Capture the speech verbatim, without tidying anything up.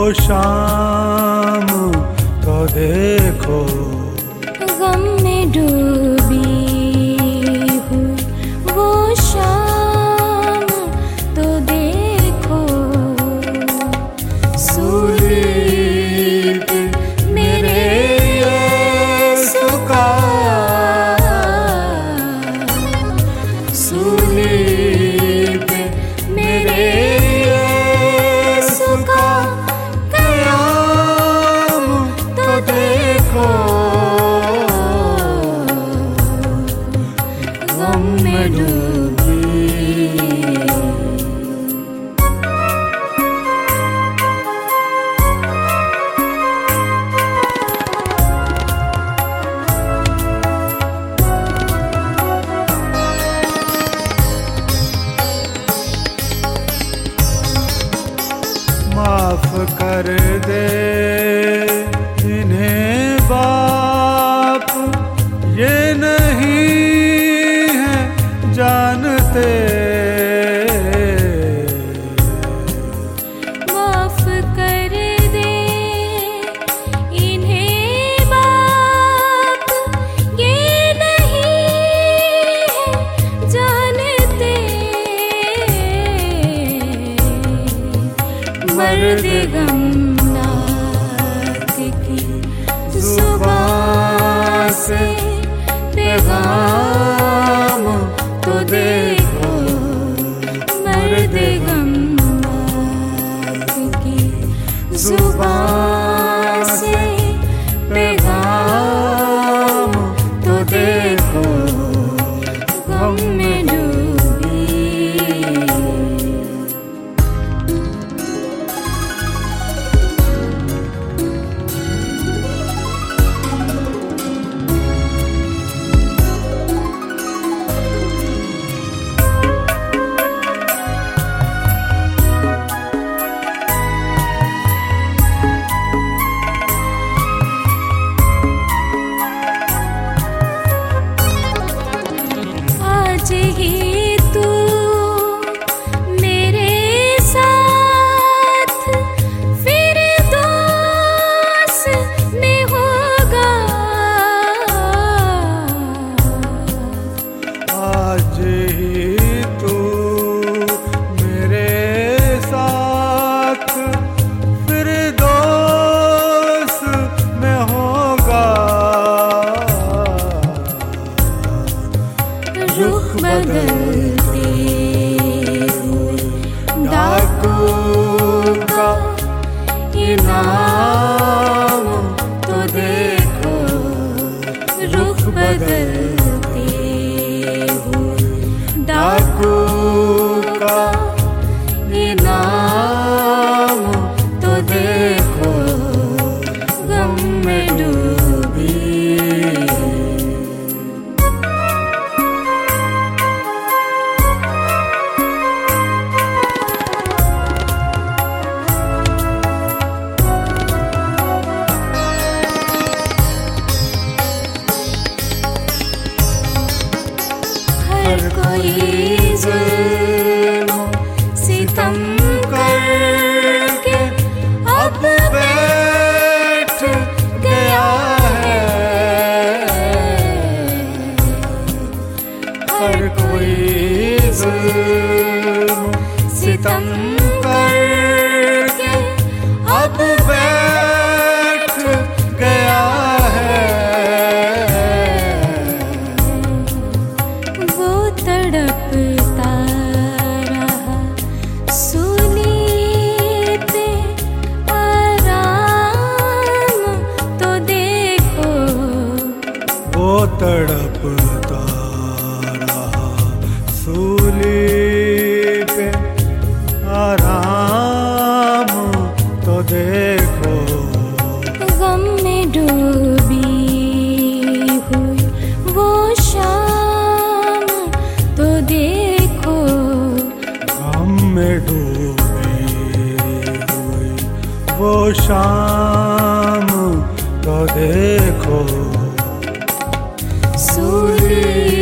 शाम तो देखो, गम में डूबी हूँ वो शाम तो देखो। सूली पे मेरे यीशु का, सूली पे मेरे यीशु का कयाम तो देखो। गम में डूबी, माफ कर दे इन्हें बाप, ये नहीं है जानते। माफ कर दे इन्हें बाप, ये नहीं है जानते। मर्द गमनाक की जुबान से पैगाम तो देखो। मर्द गमनाक की जुबान से पैगाम तो देखो। गम में डूबी, आज ही तू मेरे साथ फिर दोस में होगा। आज ही तू मेरे साथ फिर दोस्त में होगा। रुख बदलते हुए डाकू का इनाम तो देखो। रुख बदलते हुए डाकू का इनाम तो देखो। गम में डूबी, हर कोई जुल्म सितम करके अब बैठ गया है। हर कोई जुल्म सितम करके अब बैठ गया है। वो तड़पता रहा सूली पे, आराम तो देखो। वो तड़पता रहा सूली पे, आराम तो देखो। गम में डूबी हुई वो शाम तो देखो। गम में डूबी हुई वो शाम तो देखो। सूली